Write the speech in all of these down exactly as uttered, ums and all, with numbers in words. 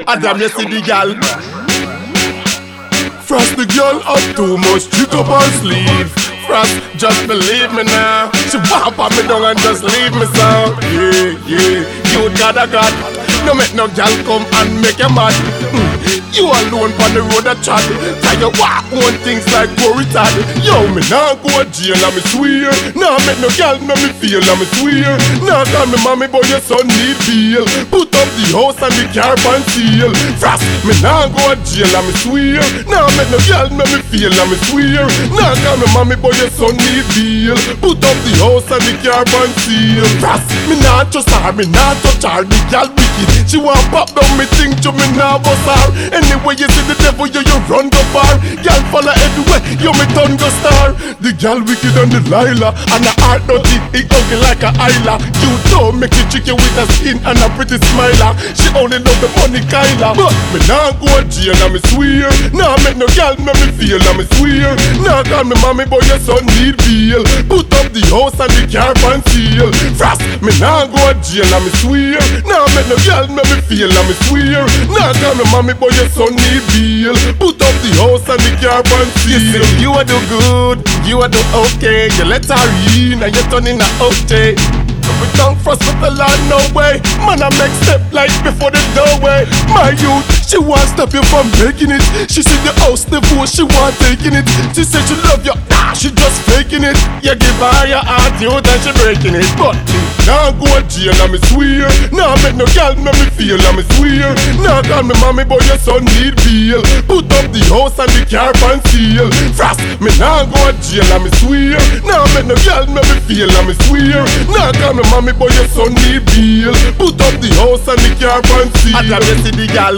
I damn you see the gal. Frost the girl up too much, trick up her sleeve. Frost, just believe me now. She whop on me down and just leave me so. Yeah, yeah, you got a god. No make no gal come and make you mad. mm. You alone on the road a chat. Tell you what, one things like go retard. Yo, me nah go to jail and me swear. Nah make no gal make me feel and me swear. Nah call me mommy but your son need bail. Put up the house and the car and seal. Frost, me nah go to jail and me swear. Nah make no gal make me feel and me swear. Nah call me mommy but your son need bail. Put up the house and the car and seal. Frost, me nah trust her, me nah touch her. The gal wicked, she want pop down me thing to me nah bust her. Anyway you see the devil, you, you run go far. Gal follow everywhere, you me turn go star. The gal wicked and the Lila, and her heart dirty, it ugly like a Isla. You don't make it tricky with a skin and a pretty smiler. She only love the money Kyla. But me nah go to jail and me swear. Nah make no gal make me feel and me swear. Nah call me mommy but your son need bail. Put up the house and the car and seal. Frost, me nah go to jail and me swear. Nah make no gal make me feel and me swear. Nah call me mommy but your son need bail. Put up the house and the car and seal. You say you a do good, you a do okay. You let her in and you turn in a O J. We don't frost with the Lord, no way. Man, I make step like before the doorway. My youth, she want stop you from making it. She see the house, the fool, she want taking it. She said she love you, nah, she just faking it. You give her your heart, you then she breaking it. But now go to jail and me swear. Now make no gal make me feel and me swear. Now call me mommy but your son need bail. Put up the house and the car and seal. Frost, me now go to jail and me swear. Now make no gal make me feel and me swear. Now call me mommy but your son need bail. Put up the house and the car and seal. I damn you see the gal.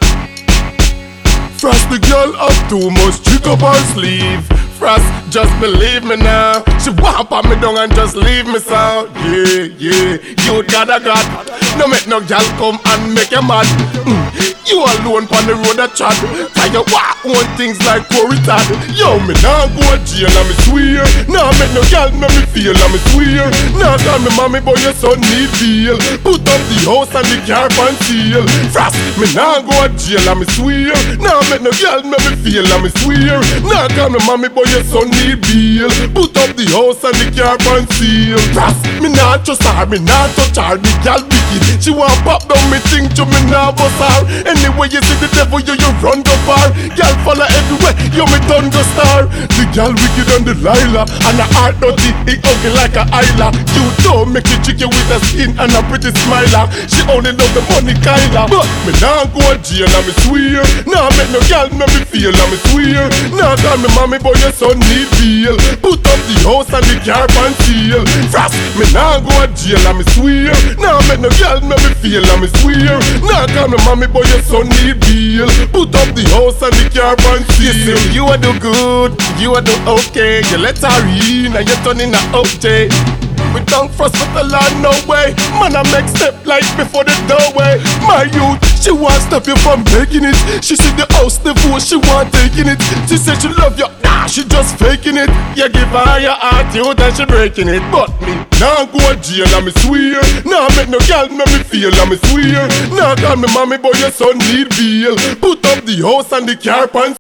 Frost the girl up too much, trick up her sleeve. Frost, just believe me now. She whop on me down and just leave me so. Yeah, yeah, you got a god. No make no gal come and make you mad. mm. You alone on the road a chat. Tell you what, one things like go retard. Yo, me nah go to jail and me swear. Nah make no gal make me feel and me swear. Nah call me mommy but your son need bail. Put up the house and the car and seal. Frost, me nah go to jail and me swear. Nah make no gal make me feel and me swear. Nah call me mommy but your son need bail. Put up the house and the car and seal. Frost, me nah trust her, me nah touch her. The gal wicked, she want pop down me thing to me nah bust her. Anyway you see the devil, you, you run go far. Gal follow everywhere, you me turn go star. The gal wicked and the Lila, and her heart dirty, it ugly like a Isla. You don't make it tricky with a skin and a pretty smiler. She only love the money Kyla. But me nah go to jail and me swear. Nah make no gal make me feel and me swear. Nah call me mommy but your son need bail. Put up the house and the car and seal. Frost, me nah go to jail and me swear. Nah make no gal make me feel and me swear. Nah call me mommy but your son need bail. Put up the house and the car and seal. You say you a do good, you a do okay. You let her in and you turn in a O J. We don't frost with the Lord, no way. Man, I make step like before the doorway. My youth, she want stop you from making it. She see the house, the fool, she want taking it. She said she love you, nah, she just faking it. You give her your heart, you then she breaking it. But me, nah go to jail and me swear. Nah make no gal make me feel and me swear. Nah call me mommy but your son need bail. Put up the house and the car and